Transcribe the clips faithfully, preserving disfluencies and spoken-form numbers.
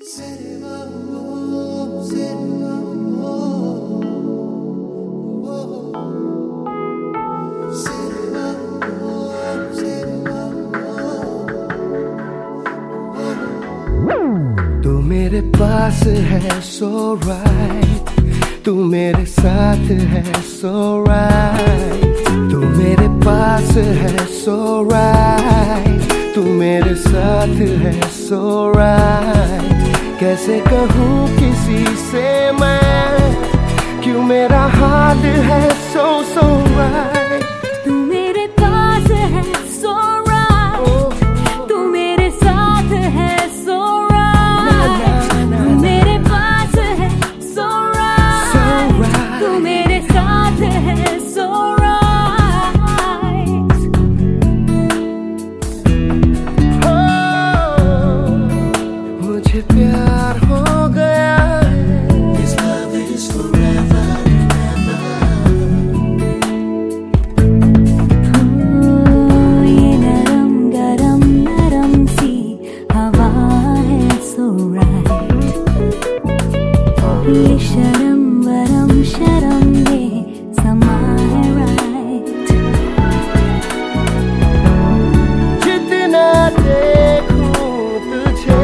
तू मेरे पास है so right, तू मेरे साथ है so right, तू मेरे पास है so right, तू मेरे साथ है so right। कैसे कहूँ किसी से मैं, क्यों मेरा हाल है so so right। प्यार हो गया है, This love is forever and ever। ये नरम गरम नरम सी हवा है so right, ये शर्म वरम शर्म में समा है right। जितना देखूं तुझे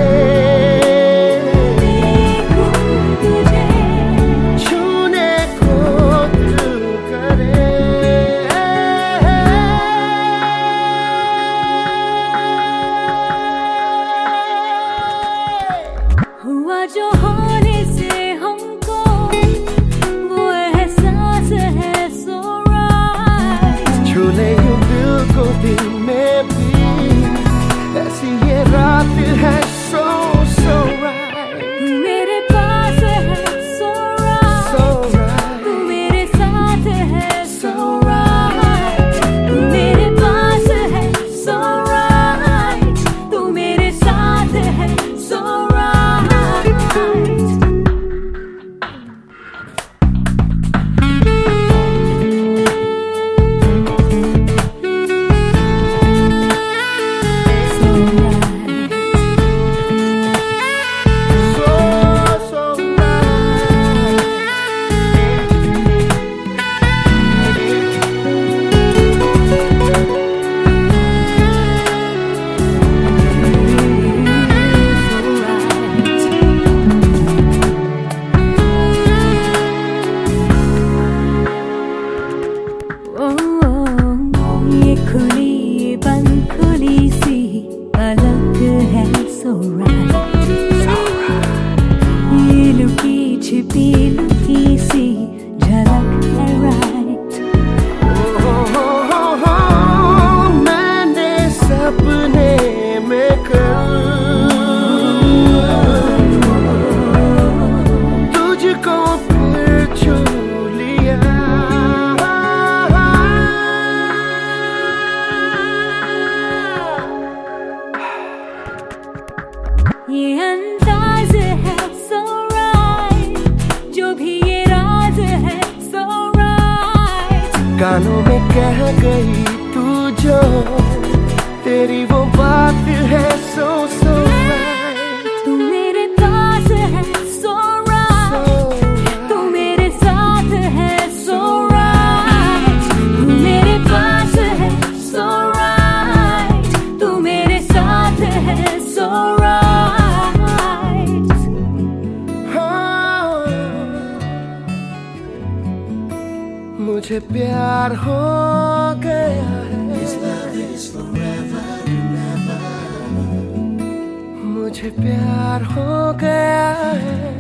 जो होने से हमको वो एहसास है so right। छू ले यूं दिल को दिल में भी, ऐसी ये रात है so so right। तू मेरे पास है so right, so right। तू मेरे साथ है so right, तू मेरे पास है so right, तू मेरे साथ है so right। खुली बंद खुली सी अलग है so right, so right। ये लुकी छिपी लुकी सी झलक है right। oh, oh, oh, oh, मैंने सपने में कल तुझको फिर छू लिया। ये अंदाज है so right, जो भी ये राज है so right। कानों में कह गई तू जो, तेरी वो बात है so so right। तू मेरे पास है so right, तू मेरे साथ है so right, तू मेरे पास है so right, तू मेरे साथ है so right। मुझे प्यार हो गया है, This love is forever and ever। मुझे प्यार हो गया है।